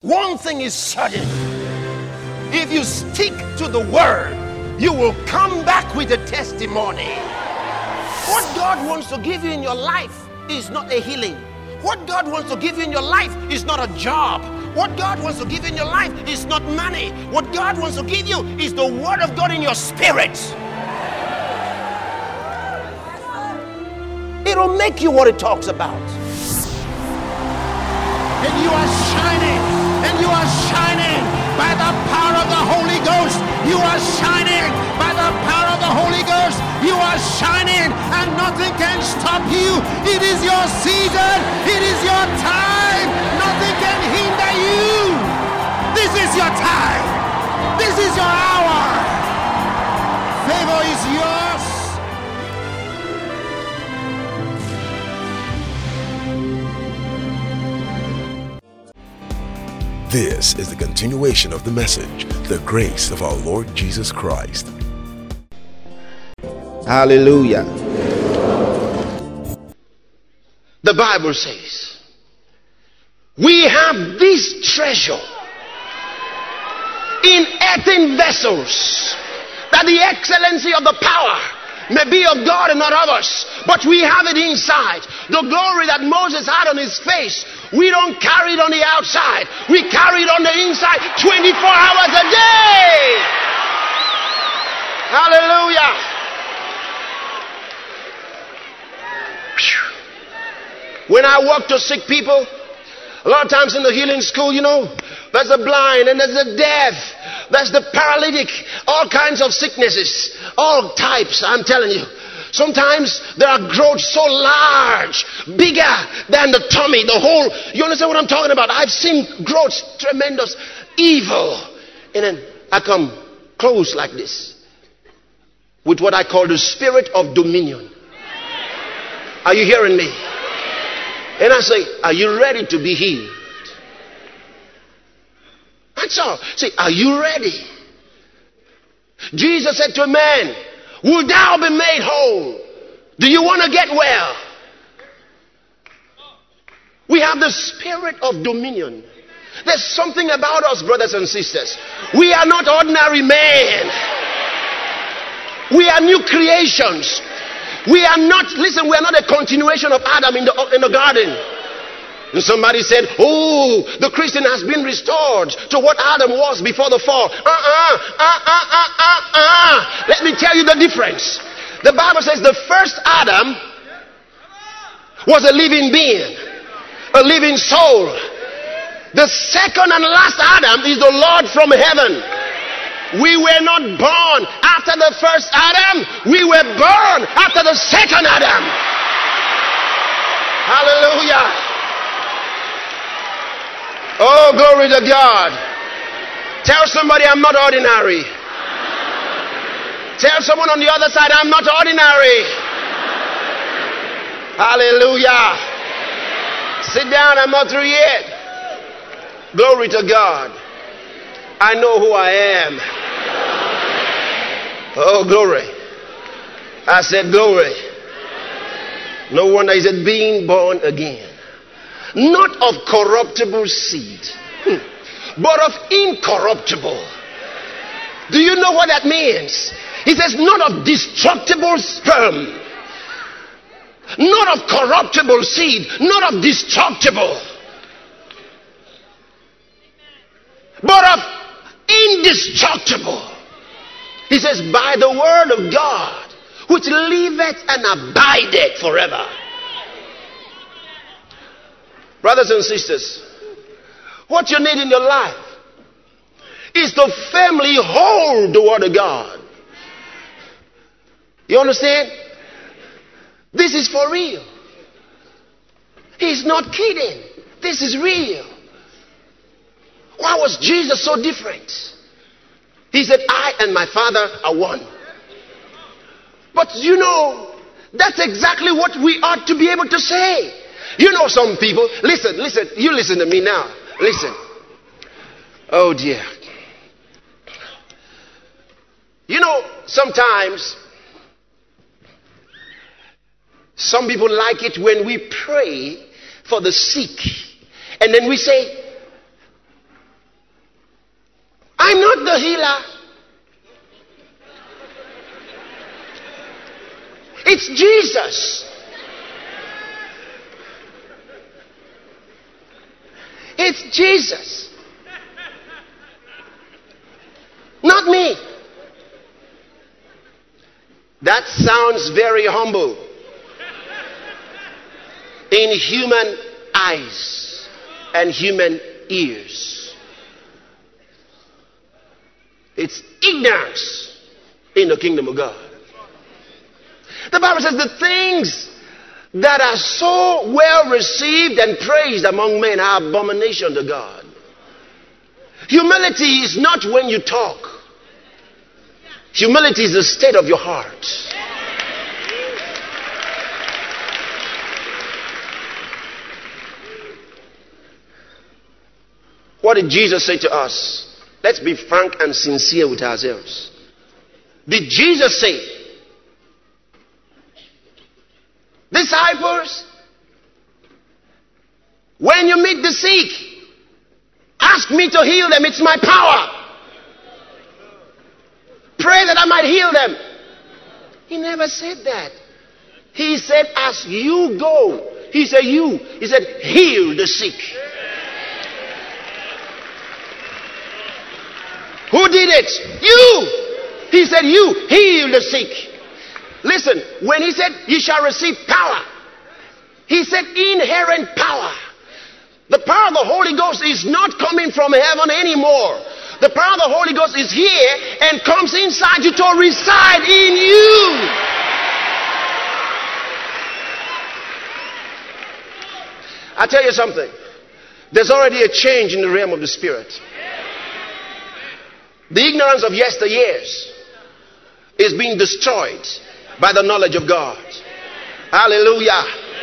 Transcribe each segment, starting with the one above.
One thing is certain. If you stick to the word, you will come back with a testimony. What God wants to give you in your life is not a healing. What God wants to give you in your life is not a job. What God wants to give you in your life is not money. What God wants to give you is the word of God in your spirit. It'll make you what it talks about. And you are shining. And you are shining by the power of the Holy Ghost. You are shining by the power of the Holy Ghost. You are shining and nothing can stop you. It is your season. It is your time. Nothing can hinder you. This is your time. This is your hour. Favor is yours. This is the continuation of the message, the grace of our Lord Jesus Christ. Hallelujah. The Bible says, we have this treasure in earthen vessels, that the excellency of the power may be of God and not of us, but we have it inside. The glory that Moses had on his face, we don't carry it on the outside. We carry it on the inside 24 hours a day. Hallelujah. When I walk to sick people, a lot of times in the healing school, there's the blind and there's the deaf, there's the paralytic, all kinds of sicknesses, all types, I'm telling you. Sometimes there are growths so large, bigger than the tummy, the whole, you understand what I'm talking about? I've seen growths, tremendous, evil. And then I come close like this with what I call the spirit of dominion. Are you hearing me? And I say, are you ready to be healed? That's all. Say, are you ready? Jesus said to a man, will thou be made whole? Do you want to get well? We have the spirit of dominion. There's something about us, brothers and sisters. We are not ordinary men. We are new creations. We are not a continuation of Adam in the garden. And somebody said, oh, the Christian has been restored to what Adam was before the fall. Let me tell you the difference. The Bible says the first Adam was a living being, a living soul. The second and last Adam is the Lord from heaven. We were not born after the first Adam. We were born after the second Adam. Hallelujah. Oh, glory to God. Tell somebody I'm not ordinary. Tell someone on the other side I'm not ordinary. Hallelujah. Sit down, I'm not through yet. Glory to God. I know who I am. Oh, glory. I said glory. No wonder he said being born again. Not of corruptible seed, but of incorruptible. Do you know what that means? He says not of destructible sperm, not of corruptible seed, not of destructible, but of indestructible. He says by the word of God, which liveth and abideth forever. Brothers and sisters, what you need in your life is to firmly hold the word of God. You understand? This is for real. He's not kidding. This is real. Why was Jesus so different? He said, I and my Father are one. But that's exactly what we ought to be able to say. Some people, listen, you listen to me now. Listen. Oh dear. Sometimes some people like it when we pray for the sick and then we say, I'm not the healer. It's Jesus. It's Jesus. Not me. That sounds very humble in human eyes and human ears. It's ignorance in the kingdom of God. The Bible says the things that are so well received and praised among men are abomination to God. Humility is not when you talk. Humility is the state of your heart. What did Jesus say to us? Let's be frank and sincere with ourselves. Did Jesus say, disciples, when you meet the sick, ask me to heal them. It's my power. Pray that I might heal them. He never said that. He said, as you go. He said, you. He said, heal the sick. Who did it? You. He said, you heal the sick. Listen, when he said, you shall receive power, he said inherent power. The power of the Holy Ghost is not coming from heaven anymore. The power of the Holy Ghost is here and comes inside you to reside in you. I tell you something. There's already a change in the realm of the Spirit. The ignorance of yesteryears is being destroyed by the knowledge of God. Hallelujah.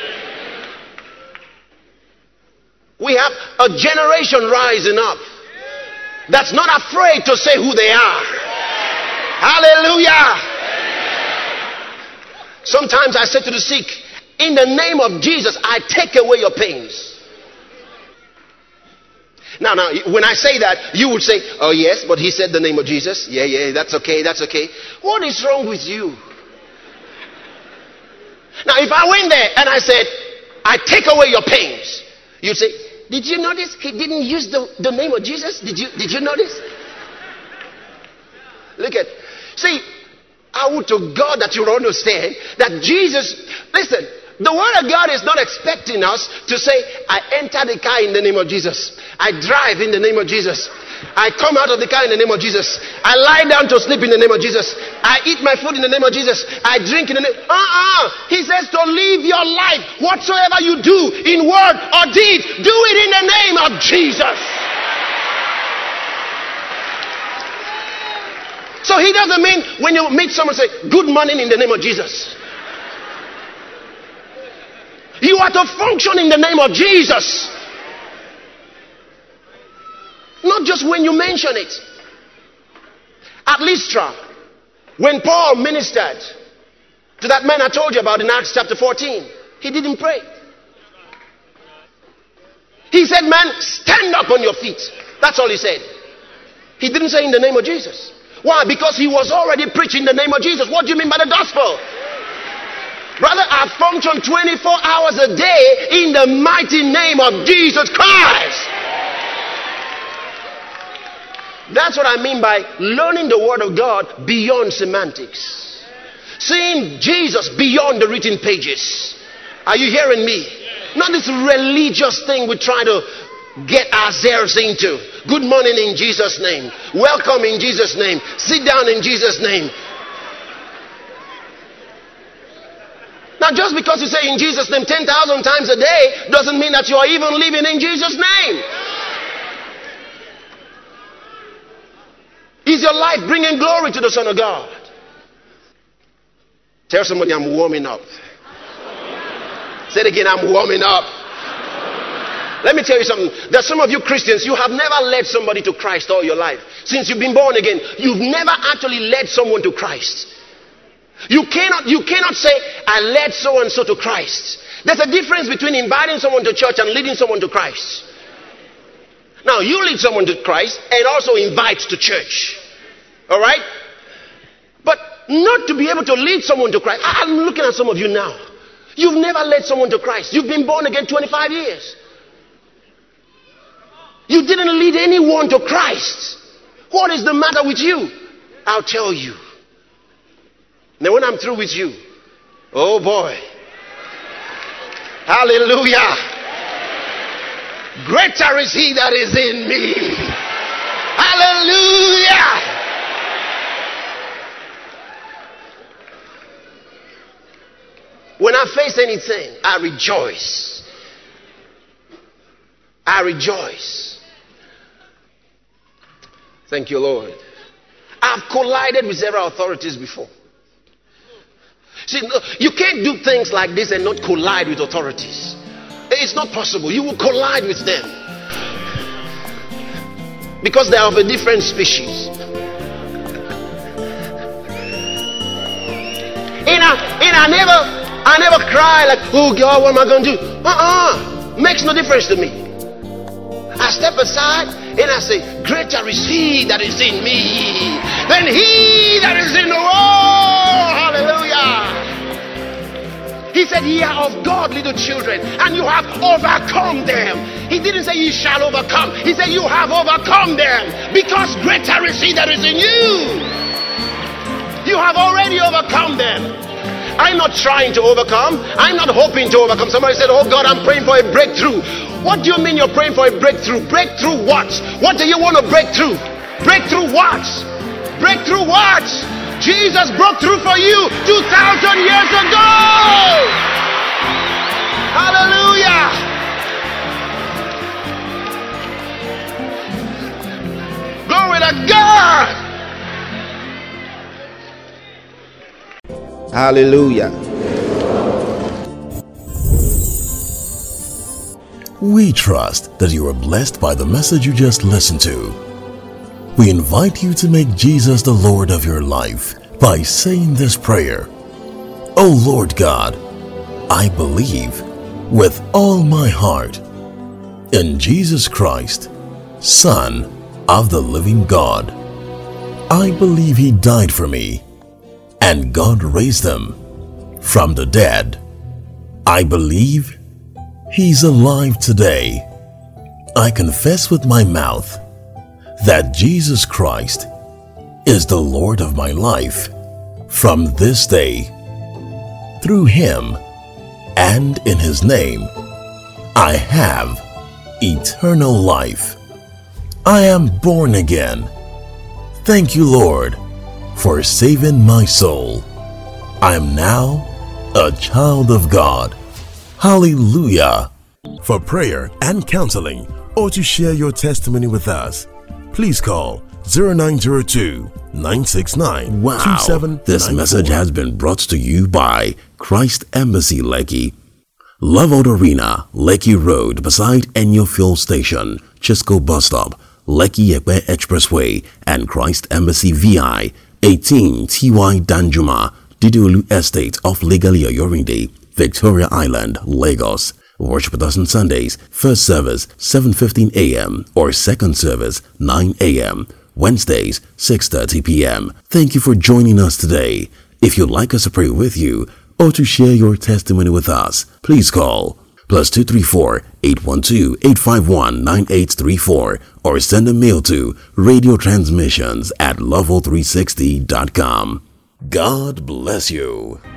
We have a generation rising up that's not afraid to say who they are. Hallelujah. Sometimes I say to the sick, in the name of Jesus, I take away your pains. Now, when I say that, you would say, oh yes, but he said the name of Jesus. Yeah, that's okay, that's okay. What is wrong with you? Now, if I went there and I said, I take away your pains, you'd say, did you notice he didn't use the name of Jesus? Did you notice? Look at, see, I would to God that you understand that Jesus, listen, the word of God is not expecting us to say, I enter the car in the name of Jesus. I drive in the name of Jesus. I come out of the car in the name of Jesus. I lie down to sleep in the name of Jesus. I eat my food in the name of Jesus. I drink in the name. He says to live your life, whatsoever you do in word or deed, do it in the name of Jesus. So he doesn't mean when you meet someone say, good morning in the name of Jesus. You are to function in the name of Jesus. Not just when you mention it. At Lystra, when Paul ministered to that man I told you about in Acts chapter 14, he didn't pray. He said, man, stand up on your feet. That's all he said. He didn't say in the name of Jesus. Why? Because he was already preaching the name of Jesus. What do you mean by the gospel? Brother, I function 24 hours a day in the mighty name of Jesus Christ. That's what I mean by learning the word of God beyond semantics. Seeing Jesus beyond the written pages. Are you hearing me? Not this religious thing we try to get ourselves into. Good morning in Jesus' name. Welcome in Jesus' name. Sit down in Jesus' name. Now, just because you say in Jesus' name 10,000 times a day doesn't mean that you are even living in Jesus' name. Is your life bringing glory to the Son of God? Tell somebody, I'm warming up. Say it again, I'm warming up. Let me tell you something. There's some of you Christians, you have never led somebody to Christ all your life. Since you've been born again, you've never actually led someone to Christ. You cannot say, I led so and so to Christ. There's a difference between inviting someone to church and leading someone to Christ. Now, you lead someone to Christ and also invite to church. All right? But not to be able to lead someone to Christ. I'm looking at some of you now. You've never led someone to Christ. You've been born again 25 years. You didn't lead anyone to Christ. What is the matter with you? I'll tell you. Then when I'm through with you, oh boy. Hallelujah. Greater is he that is in me. Hallelujah. When I face anything, I rejoice. I rejoice. Thank you, Lord. I've collided with several authorities before. See, you can't do things like this and not collide with authorities. It's not possible. You will collide with them. Because they are of a different species. I never cry like, oh God, what am I going to do? Makes no difference to me. I step aside and I say, greater is he that is in me than he that is in the world. Hallelujah. He said, ye are of God, little children, and you have overcome them. He didn't say ye shall overcome. He said you have overcome them, because greater is he that is in you. You have already overcome them. I'm not trying to overcome. I'm not hoping to overcome. Somebody said, oh God, I'm praying for a breakthrough. What do you mean you're praying for a breakthrough? Breakthrough what? What do you want to break through? Breakthrough what? Breakthrough what? Jesus broke through for you 2,000 years ago. Hallelujah. Glory to God. Hallelujah. We trust that you are blessed by the message you just listened to. We invite you to make Jesus the Lord of your life by saying this prayer. Oh Lord God, I believe with all my heart in Jesus Christ, Son of the living God. I believe he died for me and God raised him from the dead. I believe he's alive today. I confess with my mouth that Jesus Christ is the Lord of my life from this day. Through him and in his name, I have eternal life. I am born again. Thank you, Lord, for saving my soul. I am now a child of God. Hallelujah. For prayer and counseling or to share your testimony with us, please call 0902-969-2794. Wow. This message has been brought to you by Christ Embassy Lekki, Love Out Arena, Lekki Road beside Enyo Fuel Station, Chisco Bus Stop, Lekki Ekpe Expressway, and Christ Embassy VI, 18 TY Danjuma, Didulu Estate off Legalia Yorinde, Victoria Island, Lagos. Worship with us on Sundays, first service 7:15 a.m. or second service 9 a.m. Wednesdays 6:30 p.m. Thank you for joining us today. If you'd like us to pray with you or to share your testimony with us, please call +234 812 851 9834 or send a mail to radiotransmissions@level360.com. God bless you.